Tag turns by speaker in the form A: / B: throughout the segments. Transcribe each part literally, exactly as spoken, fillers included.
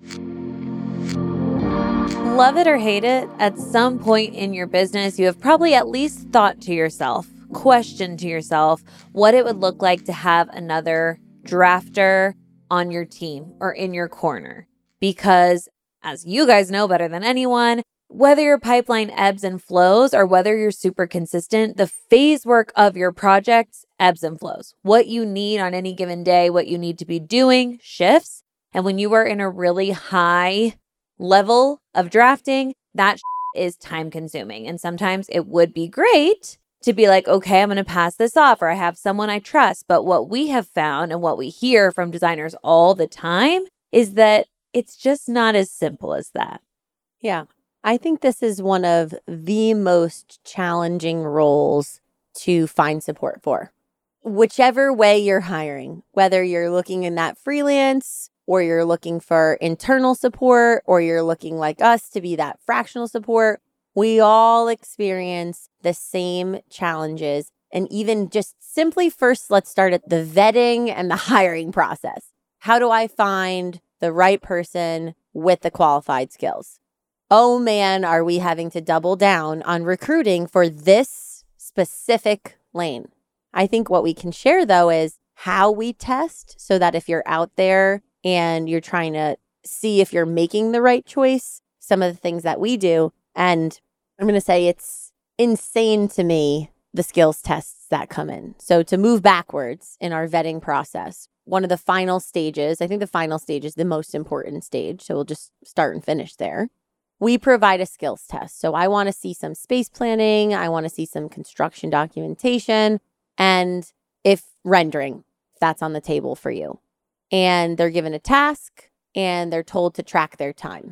A: Love it or hate it, at some point in your business, you have probably at least thought to yourself, questioned to yourself what it would look like to have another drafter on your team or in your corner. Because as you guys know better than anyone, whether your pipeline ebbs and flows or whether you're super consistent, the phase work of your projects ebbs and flows. What you need on any given day, what you need to be doing shifts. And when you are in a really high level of drafting, that is time consuming. And sometimes it would be great to be like, okay, I'm going to pass this off, or I have someone I trust. But what we have found and what we hear from designers all the time is that it's just not as simple as that.
B: Yeah. I think this is one of the most challenging roles to find support for. Whichever way you're hiring, whether you're looking in that freelance or you're looking for internal support, or you're looking like us to be that fractional support, we all experience the same challenges. And even just simply first, let's start at the vetting and the hiring process. How do I find the right person with the qualified skills? Oh man, are we having to double down on recruiting for this specific lane? I think what we can share though is how we test, so that if you're out there and you're trying to see if you're making the right choice, some of the things that we do. And I'm going to say it's insane to me, the skills tests that come in. So to move backwards in our vetting process, one of the final stages, I think the final stage is the most important stage. So we'll just start and finish there. We provide a skills test. So I want to see some space planning. I want to see some construction documentation, and if rendering, if that's on the table for you. And they're given a task and they're told to track their time.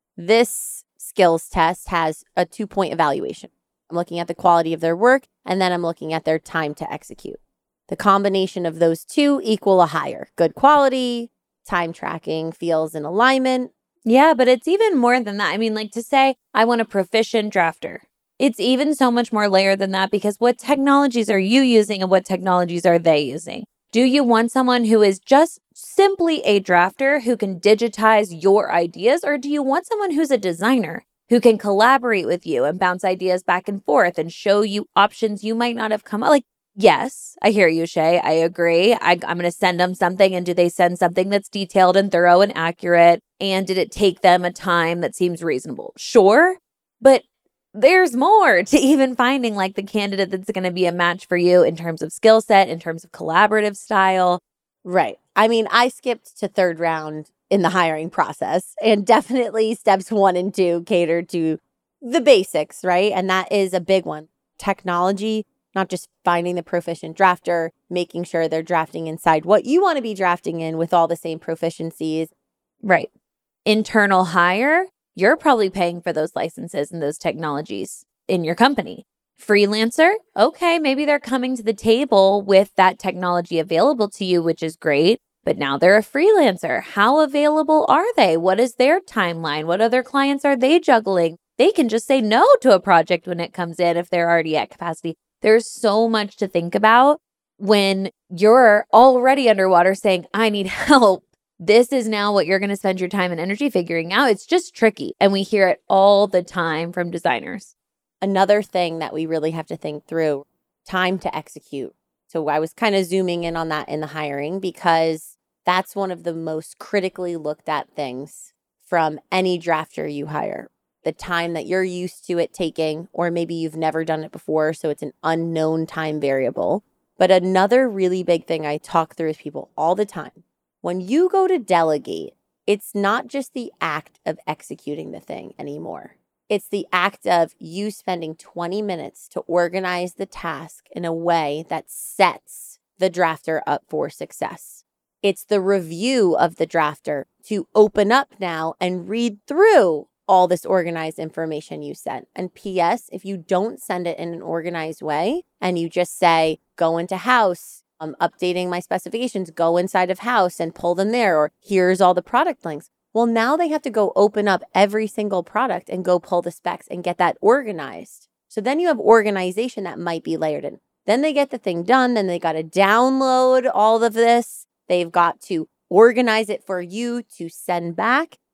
B: This skills test has a two-point evaluation. I'm looking at the quality of their work, and then I'm looking at their time to execute. The combination of those two equal a hire. Good quality, time tracking feels in alignment.
A: Yeah, but it's even more than that. I mean, like to say, I want a proficient drafter. It's even so much more layered than that, because what technologies are you using and what technologies are they using? Do you want someone who is just simply a drafter who can digitize your ideas? Or do you want someone who's a designer who can collaborate with you and bounce ideas back and forth and show you options you might not have come up? Like, yes, I hear you, Shay. I agree. I, I'm going to send them something. And do they send something that's detailed and thorough and accurate? And did it take them a time that seems reasonable? Sure. But there's more to even finding like the candidate that's going to be a match for you in terms of skill set, in terms of collaborative style.
B: Right. I mean, I skipped to third round in the hiring process, and definitely steps one and two cater to the basics, right? And that is a big one. Technology, not just finding the proficient drafter, making sure they're drafting inside what you want to be drafting in with all the same proficiencies.
A: Right. Internal hire, you're probably paying for those licenses and those technologies in your company. Freelancer, okay, maybe they're coming to the table with that technology available to you, which is great, but now they're a freelancer. How available are they? What is their timeline? What other clients are they juggling? They can just say no to a project when it comes in if they're already at capacity. There's so much to think about when you're already underwater saying, I need help. This is now what you're going to spend your time and energy figuring out. It's just tricky. And we hear it all the time from designers.
B: Another thing that we really have to think through, time to execute. So I was kind of zooming in on that in the hiring, because that's one of the most critically looked at things from any drafter you hire. The time that you're used to it taking, or maybe you've never done it before, so it's an unknown time variable. But another really big thing I talk through with people all the time, when you go to delegate, it's not just the act of executing the thing anymore. It's the act of you spending twenty minutes to organize the task in a way that sets the drafter up for success. It's the review of the drafter to open up now and read through all this organized information you sent. And P S, if you don't send it in an organized way and you just say, go into house, I'm updating my specifications, go inside of house and pull them there, or here's all the product links. Well, now they have to go open up every single product and go pull the specs and get that organized. So then you have organization that might be layered in. Then they get the thing done. Then they got to download all of this. They've got to organize it for you to send back.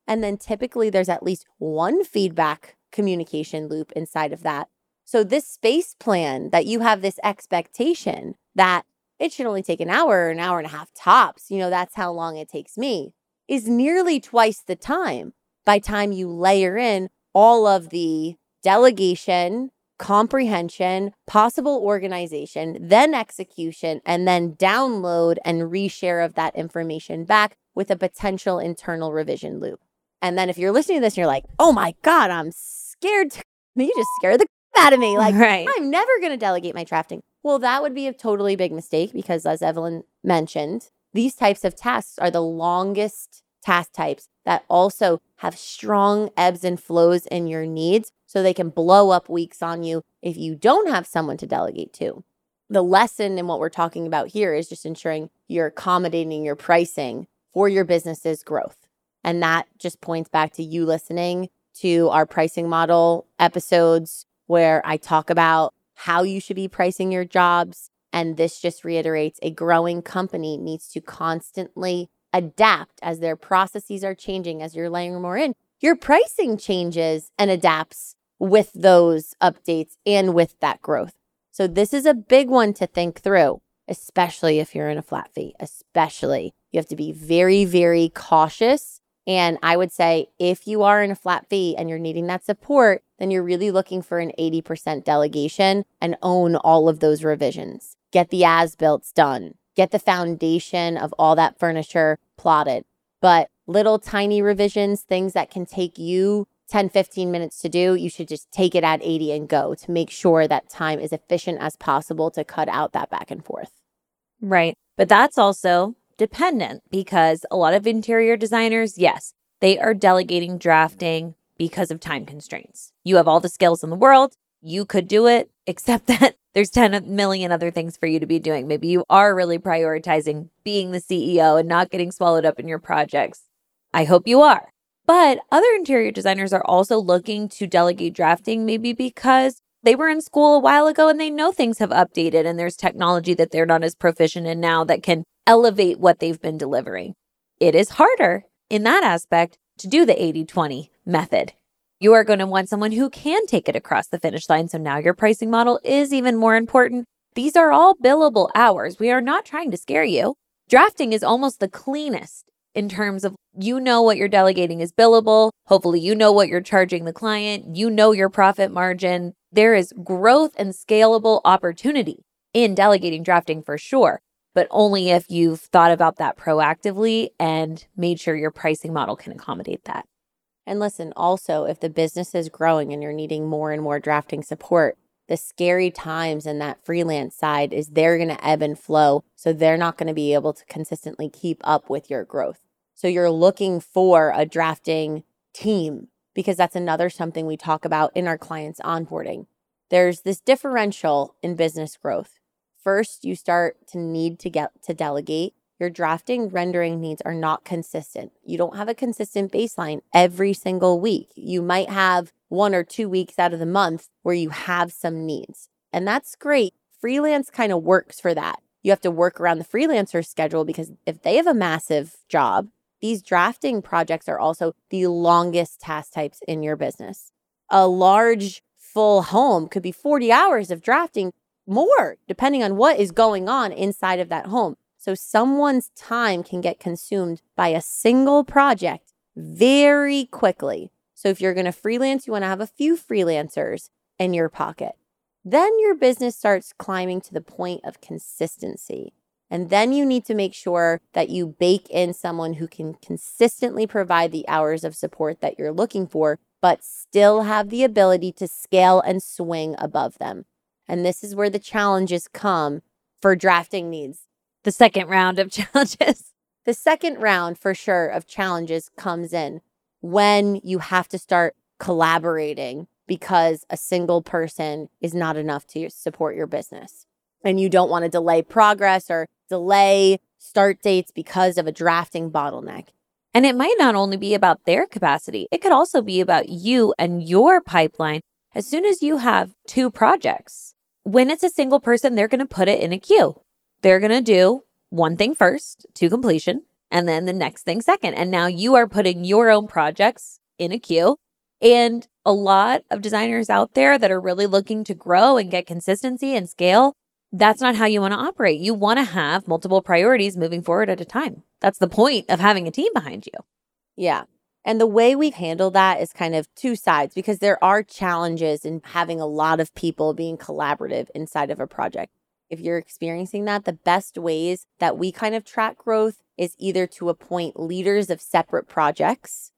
B: And then typically there's at least one feedback communication loop inside of that. So this space plan that you have this expectation that it should only take an hour, an hour and a half tops, you know, that's how long it takes me, is nearly twice the time by time you layer in all of the delegation, comprehension, possible organization, then execution, and then download and reshare of that information back with a potential internal revision loop. And then if you're listening to this and you're like, oh my God, I'm scared to, you just scared the out of me. Like,
A: right.
B: I'm never going to delegate my drafting. Well, that would be a totally big mistake because as Evelyn mentioned, these types of tasks are the longest task types that also have strong ebbs and flows in your needs. So they can blow up weeks on you if you don't have someone to delegate to. The lesson in what we're talking about here is just ensuring you're accommodating your pricing for your business's growth. And that just points back to you listening to our pricing model episodes where I talk about how you should be pricing your jobs. And this just reiterates a growing company needs to constantly adapt as their processes are changing, as you're layering more in. Your pricing changes and adapts with those updates and with that growth. So this is a big one to think through, especially if you're in a flat fee, especially. You have to be very, very cautious. And I would say if you are in a flat fee and you're needing that support, then you're really looking for an eighty percent delegation and own all of those revisions. Get the as-builts done. Get the foundation of all that furniture plotted. But little tiny revisions, things that can take you ten, fifteen minutes to do, you should just take it at eighty and go to make sure that time is efficient as possible to cut out that back and forth.
A: Right. But that's also dependent because a lot of interior designers, yes, they are delegating drafting because of time constraints. You have all the skills in the world. You could do it, except that there's ten million other things for you to be doing. Maybe you are really prioritizing being the C E O and not getting swallowed up in your projects. I hope you are. But other interior designers are also looking to delegate drafting maybe because they were in school a while ago and they know things have updated and there's technology that they're not as proficient in now that can elevate what they've been delivering. It is harder in that aspect to do the eighty twenty method. You are going to want someone who can take it across the finish line. So now your pricing model is even more important. These are all billable hours. We are not trying to scare you. Drafting is almost the cleanest in terms of you know what you're delegating is billable. Hopefully you know what you're charging the client. You know your profit margin. There is growth and scalable opportunity in delegating drafting for sure, but only if you've thought about that proactively and made sure your pricing model can accommodate that.
B: And listen, also, if the business is growing and you're needing more and more drafting support, the scary times in that freelance side is they're going to ebb and flow. So they're not going to be able to consistently keep up with your growth. So you're looking for a drafting team because that's another something we talk about in our clients' onboarding. There's this differential in business growth. First, you start to need to get to delegate. Your drafting rendering needs are not consistent. You don't have a consistent baseline every single week. You might have one or two weeks out of the month where you have some needs. And that's great. Freelance kind of works for that. You have to work around the freelancer schedule because if they have a massive job, these drafting projects are also the longest task types in your business. A large full home could be forty hours of drafting, more, depending on what is going on inside of that home. So someone's time can get consumed by a single project very quickly. So if you're going to freelance, you want to have a few freelancers in your pocket. Then your business starts climbing to the point of consistency. And then you need to make sure that you bake in someone who can consistently provide the hours of support that you're looking for, but still have the ability to scale and swing above them. And this is where the challenges come for drafting needs.
A: The second round of challenges.
B: The second round, for sure, of challenges comes in when you have to start collaborating because a single person is not enough to support your business. And you don't want to delay progress or delay start dates because of a drafting bottleneck.
A: And it might not only be about their capacity. It could also be about you and your pipeline. As soon as you have two projects, when it's a single person, they're going to put it in a queue. They're going to do one thing first to completion. and then the next thing second. And now you are putting your own projects in a queue. And a lot of designers out there that are really looking to grow and get consistency and scale, that's not how you want to operate. You want to have multiple priorities moving forward at a time. That's the point of having a team behind you.
B: Yeah. And the way we handle that is kind of two sides, because there are challenges in having a lot of people being collaborative inside of a project. If you're experiencing that, the best ways that we kind of track growth is either to appoint leaders of separate projects.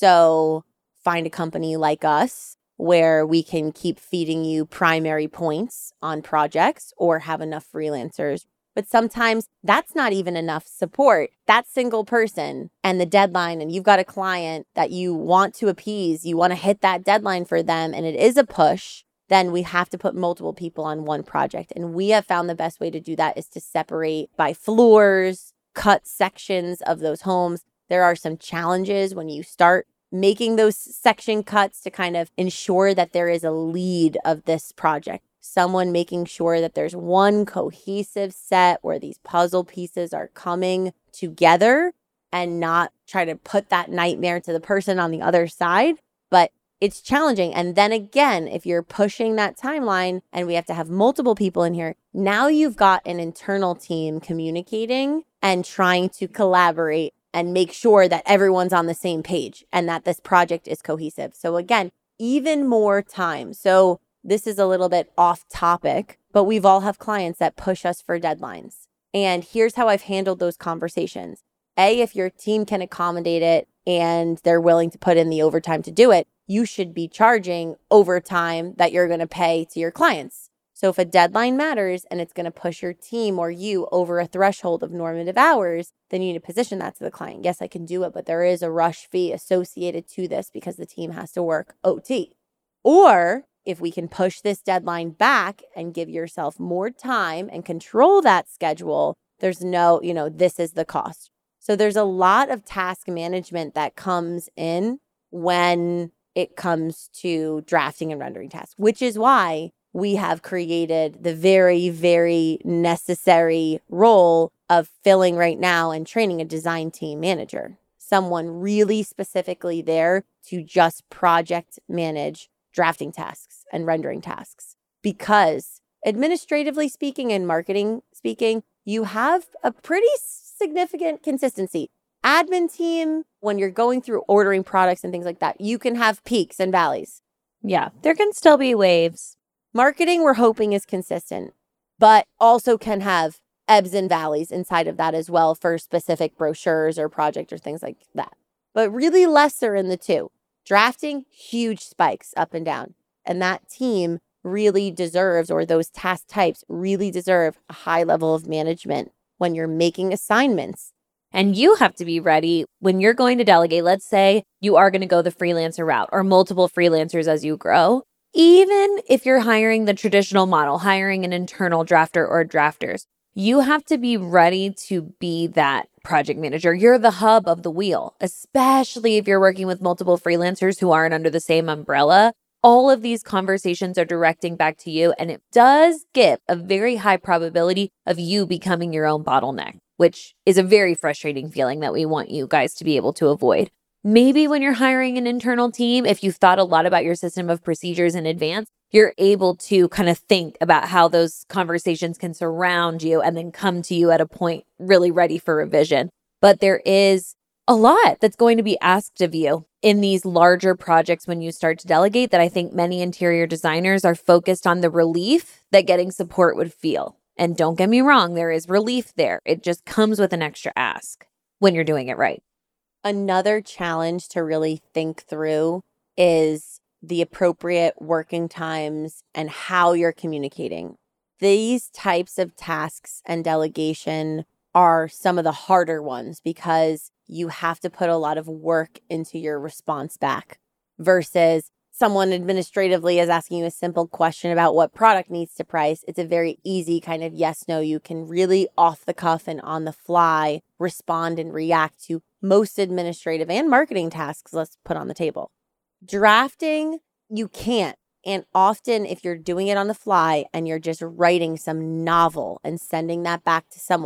B: So find a company like us where we can keep feeding you primary points on projects, or have enough freelancers. But sometimes that's not even enough support. That single person and the deadline, and you've got a client that you want to appease, you want to hit that deadline for them, and it is a push, then we have to put multiple people on one project. And we have found the best way to do that is to separate by floors, cut sections of those homes. There are some challenges when you start making those section cuts to kind of ensure that there is a lead of this project. Someone making sure that there's one cohesive set where these puzzle pieces are coming together, and not try to put that nightmare to the person on the other side. But it's challenging. And then again, if you're pushing that timeline and we have to have multiple people in here, now you've got an internal team communicating and trying to collaborate and make sure that everyone's on the same page and that this project is cohesive. So again, even more time. So this is a little bit off topic, but we've all have clients that push us for deadlines. And here's how I've handled those conversations. A, if your team can accommodate it and they're willing to put in the overtime to do it, you should be charging overtime that you're going to pay to your clients. So if a deadline matters and it's going to push your team or you over a threshold of normative hours, then you need to position that to the client. Yes, I can do it, but there is a rush fee associated to this because the team has to work O T. Or if we can push this deadline back and give yourself more time and control that schedule, there's no, you know, this is the cost. So there's a lot of task management that comes in when it comes to drafting and rendering tasks, which is why we have created the very, very necessary role of filling right now and training a design team manager, someone really specifically there to just project manage drafting tasks and rendering tasks. Because administratively speaking and marketing speaking, you have a pretty significant consistency. Admin team, when you're going through ordering products and things like that, you can have peaks and valleys.
A: Yeah, there can still be waves.
B: Marketing, we're hoping, is consistent, but also can have ebbs and valleys inside of that as well for specific brochures or project or things like that. But really lesser in the two. Drafting, huge spikes up and down. And that team really deserves, or those task types really deserve, a high level of management when you're making assignments.
A: And you have to be ready when you're going to delegate. Let's say you are going to go the freelancer route or multiple freelancers as you grow. Even if you're hiring the traditional model, hiring an internal drafter or drafters, you have to be ready to be that project manager. You're the hub of the wheel, especially if you're working with multiple freelancers who aren't under the same umbrella. All of these conversations are directing back to you, and it does give a very high probability of you becoming your own bottleneck, which is a very frustrating feeling that we want you guys to be able to avoid. Maybe when you're hiring an internal team, if you've thought a lot about your system of procedures in advance, you're able to kind of think about how those conversations can surround you and then come to you at a point really ready for revision. But there is a lot that's going to be asked of you in these larger projects when you start to delegate that I think many interior designers are focused on the relief that getting support would feel. And don't get me wrong, there is relief there. It just comes with an extra ask when you're doing it right.
B: Another challenge to really think through is the appropriate working times and how you're communicating. These types of tasks and delegation are some of the harder ones because you have to put a lot of work into your response back versus someone administratively is asking you a simple question about what product needs to price. It's a very easy kind of yes, no. You can really off the cuff and on the fly respond and react to most administrative and marketing tasks let's put on the table. Drafting, you can't. And often if you're doing it on the fly and you're just writing some novel and sending that back to someone,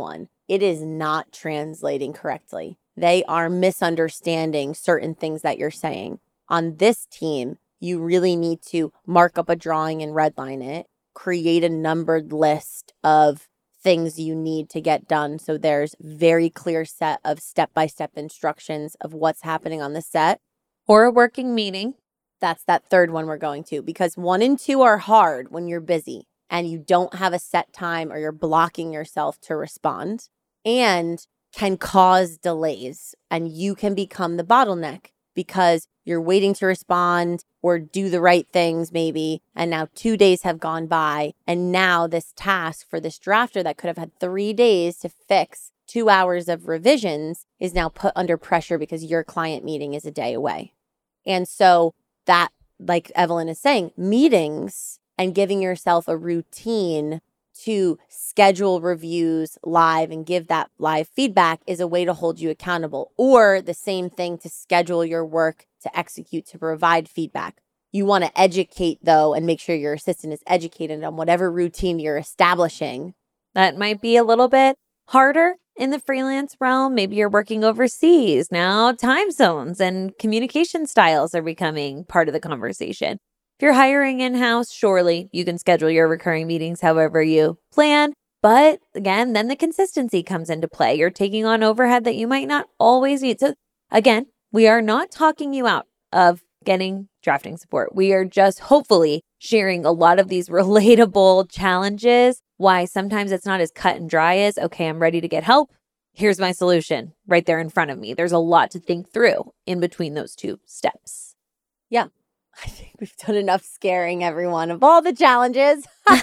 B: it is not translating correctly. They are misunderstanding certain things that you're saying. On this team, you really need to mark up a drawing and redline it, create a numbered list of things you need to get done. So there's very clear set of step-by-step instructions of what's happening on the set.
A: Or a working meeting.
B: That's that third one we're going to, because one and two are hard when you're busy and you don't have a set time or you're blocking yourself to respond, and can cause delays, and you can become the bottleneck because you're waiting to respond or do the right things maybe, and now two days have gone by, and now this task for this drafter that could have had three days to fix two hours of revisions is now put under pressure because your client meeting is a day away. And so that, like Evelyn is saying, meetings and giving yourself a routine to schedule reviews live and give that live feedback is a way to hold you accountable. Or the same thing to schedule your work to execute, to provide feedback. You want to educate, though, and make sure your assistant is educated on whatever routine you're establishing.
A: That might be a little bit harder in the freelance realm. Maybe you're working overseas. Now time zones and communication styles are becoming part of the conversation. If you're hiring in-house, surely you can schedule your recurring meetings however you plan. But again, then the consistency comes into play. You're taking on overhead that you might not always need. So again, we are not talking you out of getting drafting support. We are just hopefully sharing a lot of these relatable challenges, why sometimes it's not as cut and dry as, okay, I'm ready to get help. Here's my solution right there in front of me. There's a lot to think through in between those two steps.
B: Yeah. I think we've done enough scaring everyone of all the challenges.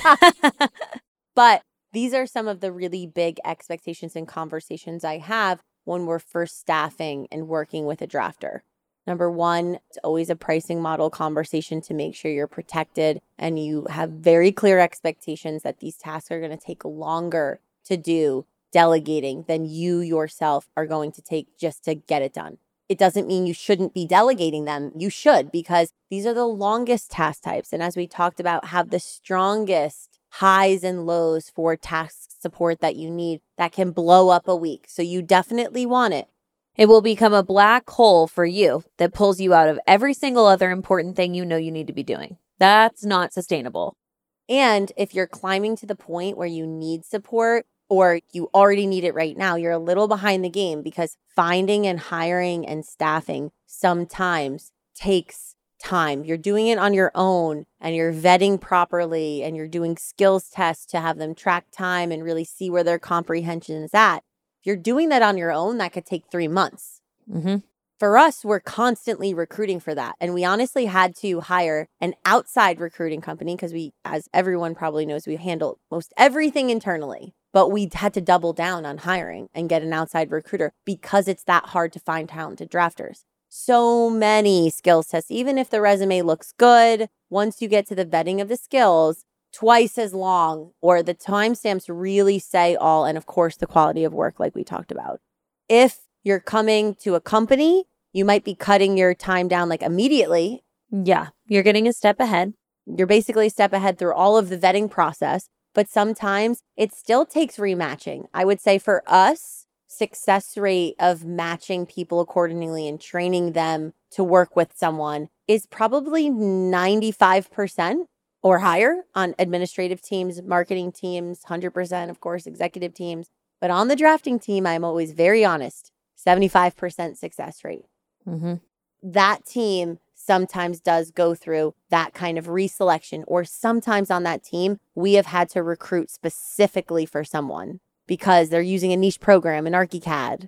B: But these are some of the really big expectations and conversations I have when we're first staffing and working with a drafter. Number one, it's always a pricing model conversation to make sure you're protected and you have very clear expectations that these tasks are going to take longer to do delegating than you yourself are going to take just to get it done. It doesn't mean you shouldn't be delegating them. You should, because these are the longest task types. And as we talked about, have the strongest highs and lows for task support that you need that can blow up a week. So you definitely want it.
A: It will become a black hole for you that pulls you out of every single other important thing you know you need to be doing. That's not sustainable.
B: And if you're climbing to the point where you need support, or you already need it right now, you're a little behind the game, because finding and hiring and staffing sometimes takes time. You're doing it on your own and you're vetting properly and you're doing skills tests to have them track time and really see where their comprehension is at. If you're doing that on your own, that could take three months.
A: Mm-hmm.
B: For us, we're constantly recruiting for that. And we honestly had to hire an outside recruiting company because we, as everyone probably knows, we handle most everything internally. But we had to double down on hiring and get an outside recruiter because it's that hard to find talented drafters. So many skills tests, even if the resume looks good, once you get to the vetting of the skills, twice as long, or the timestamps really say all, and of course, the quality of work like we talked about. If you're coming to a company, you might be cutting your time down like immediately.
A: Yeah, you're getting a step ahead.
B: You're basically a step ahead through all of the vetting process. But sometimes it still takes rematching. I would say for us, success rate of matching people accordingly and training them to work with someone is probably ninety-five percent or higher on administrative teams, marketing teams, one hundred percent, of course, executive teams. But on the drafting team, I'm always very honest, seventy-five percent success rate.
A: Mm-hmm.
B: That team sometimes does go through that kind of reselection, or sometimes on that team, we have had to recruit specifically for someone because they're using a niche program in ArchiCAD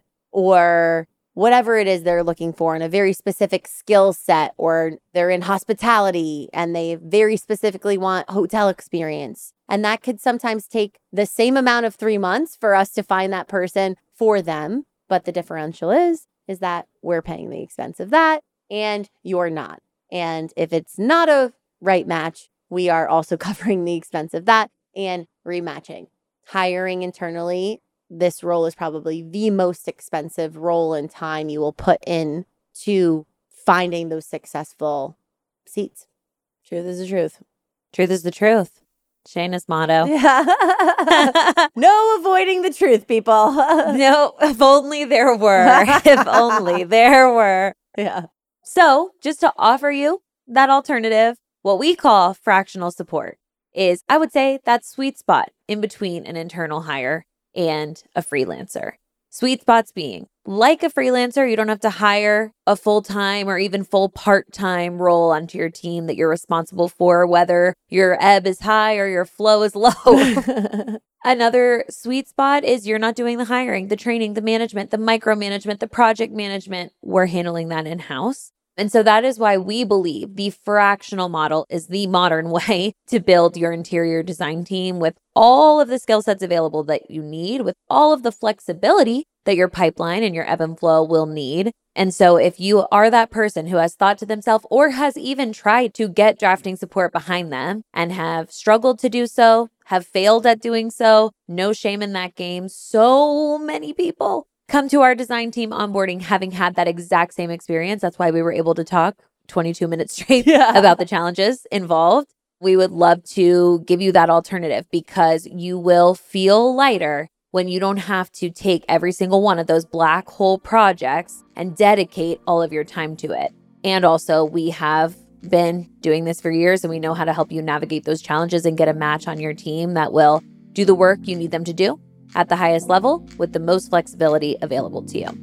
B: or whatever it is they're looking for in a very specific skill set, or they're in hospitality and they very specifically want hotel experience. And that could sometimes take the same amount of three months for us to find that person for them. But the differential is, is that we're paying the expense of that and you're not. And if it's not a right match, we are also covering the expense of that and rematching. Hiring internally, this role is probably the most expensive role and time you will put in to finding those successful seats. Truth is the truth.
A: Truth is the truth. Shayna's motto.
B: Yeah. No avoiding the truth, people.
A: No, if only there were. If only there were.
B: Yeah.
A: So just to offer you that alternative, what we call fractional support is, I would say, that sweet spot in between an internal hire and a freelancer. Sweet spots being, like a freelancer, you don't have to hire a full-time or even full part-time role onto your team that you're responsible for, whether your ebb is high or your flow is low. Another sweet spot is you're not doing the hiring, the training, the management, the micromanagement, the project management. We're handling that in-house. And so that is why we believe the fractional model is the modern way to build your interior design team with all of the skill sets available that you need, with all of the flexibility that your pipeline and your ebb and flow will need. And so if you are that person who has thought to themselves or has even tried to get drafting support behind them and have struggled to do so, have failed at doing so, no shame in that game. So many people come to our design team onboarding having had that exact same experience. That's why we were able to talk twenty-two minutes straight yeah. about the challenges involved. We would love to give you that alternative because you will feel lighter when you don't have to take every single one of those black hole projects and dedicate all of your time to it. And also, we have been doing this for years and we know how to help you navigate those challenges and get a match on your team that will do the work you need them to do at the highest level with the most flexibility available to you.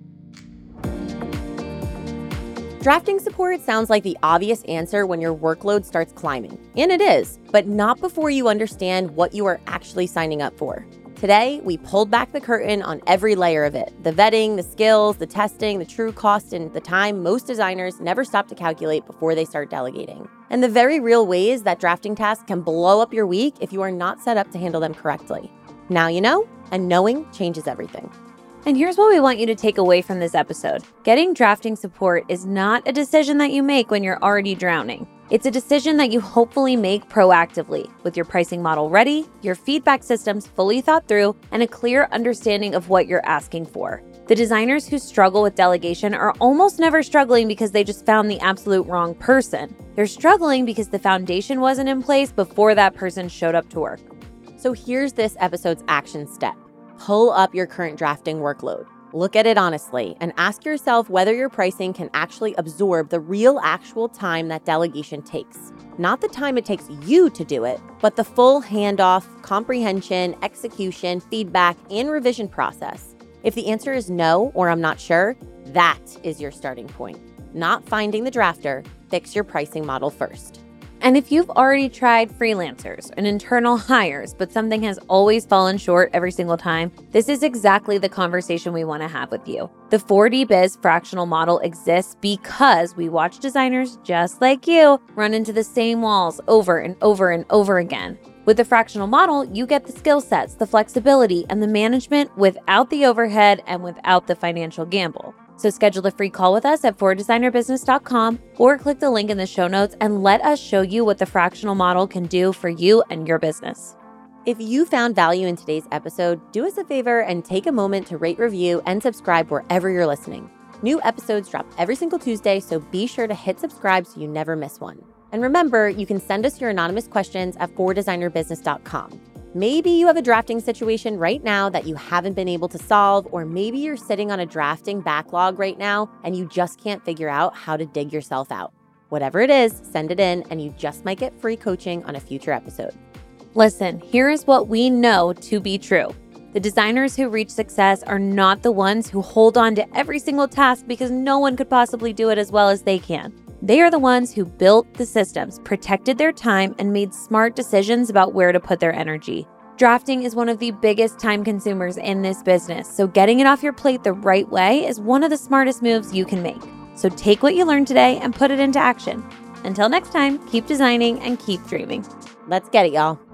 B: Drafting support sounds like the obvious answer when your workload starts climbing. And it is, but not before you understand what you are actually signing up for. Today, we pulled back the curtain on every layer of it. The vetting, the skills, the testing, the true cost, and the time most designers never stop to calculate before they start delegating. And the very real ways that drafting tasks can blow up your week if you are not set up to handle them correctly. Now you know, and knowing changes everything.
A: And here's what we want you to take away from this episode. Getting drafting support is not a decision that you make when you're already drowning. It's a decision that you hopefully make proactively with your pricing model ready, your feedback systems fully thought through, and a clear understanding of what you're asking for. The designers who struggle with delegation are almost never struggling because they just found the absolute wrong person. They're struggling because the foundation wasn't in place before that person showed up to work.
B: So here's this episode's action step. Pull up your current drafting workload. Look at it honestly and ask yourself whether your pricing can actually absorb the real actual time that delegation takes. Not the time it takes you to do it, but the full handoff, comprehension, execution, feedback, and revision process. If the answer is no or I'm not sure, that is your starting point. Not finding the drafter, fix your pricing model first.
A: And if you've already tried freelancers and internal hires, but something has always fallen short every single time, this is exactly the conversation we want to have with you. The four D Biz fractional model exists because we watch designers just like you run into the same walls over and over and over again. With the fractional model, you get the skill sets, the flexibility, and the management without the overhead and without the financial gamble. So schedule a free call with us at four designer business dot com or click the link in the show notes and let us show you what the fractional model can do for you and your business.
B: If you found value in today's episode, do us a favor and take a moment to rate, review, and subscribe wherever you're listening. New episodes drop every single Tuesday, so be sure to hit subscribe so you never miss one. And remember, you can send us your anonymous questions at four designer business dot com. Maybe you have a drafting situation right now that you haven't been able to solve, or maybe you're sitting on a drafting backlog right now and you just can't figure out how to dig yourself out. Whatever it is, send it in and you just might get free coaching on a future episode.
A: Listen, here is what we know to be true. The designers who reach success are not the ones who hold on to every single task because no one could possibly do it as well as they can. They are the ones who built the systems, protected their time, and made smart decisions about where to put their energy. Drafting is one of the biggest time consumers in this business, so getting it off your plate the right way is one of the smartest moves you can make. So take what you learned today and put it into action. Until next time, keep designing and keep dreaming.
B: Let's get it, y'all.